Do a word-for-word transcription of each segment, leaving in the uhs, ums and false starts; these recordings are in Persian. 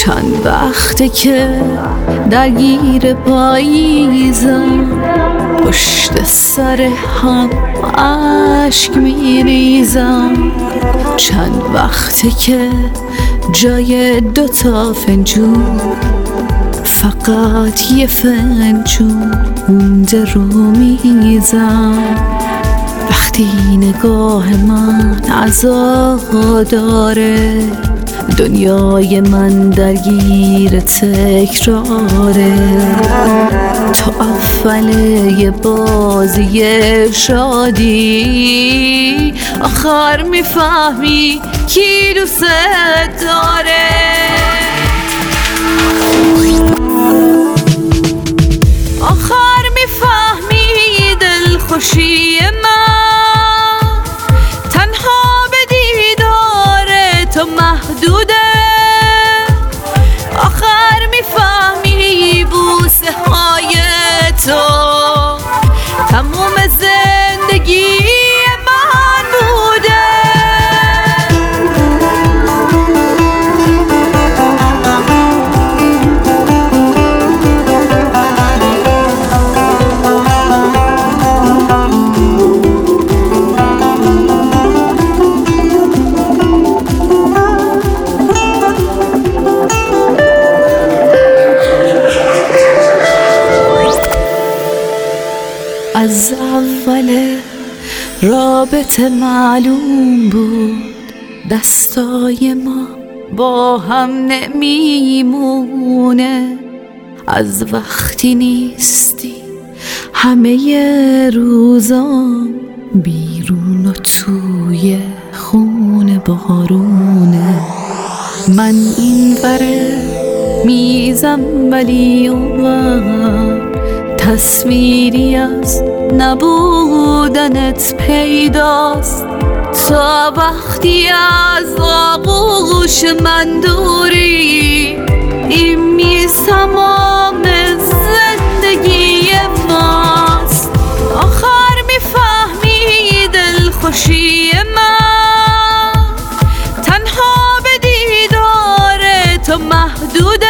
چند وقته که درگیر پاییزم، پشت سر هم اشک میریزم. چند وقته که جای دوتا فنجون فقط یه فنجون مونده رو میزم. وقتی نگاه من عزا داره، دنیای من درگیر تکراره. تو اول یه بازی شادی، آخر میفهمی کی دوست داره. آخر میفهمی دلخوشی من تنها به دیدار تو محدوده. آخر میفهمی بوسه های تو تموم زندگی من بوده. از اول رابطه معلوم بود دستای ما با هم نمیمونه. از وقتی نیستی همه روزام بیرون و توی خون بارونه. من این وره میزم ولی اون تصویری از نبودنت پیداست. تا وقتی از آغوش من دوری، این میز تمام زندگی ماست. آخر میفهمی دلخوشی من تنها به دیدار تو محدوده.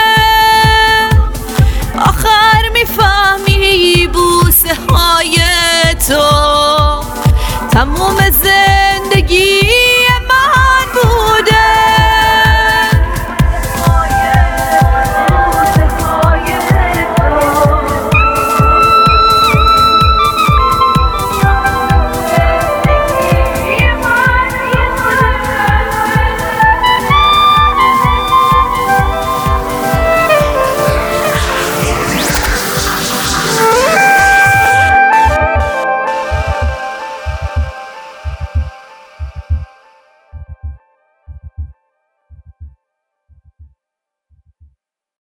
آخر میفهمی بوسه های تو تموم زندگی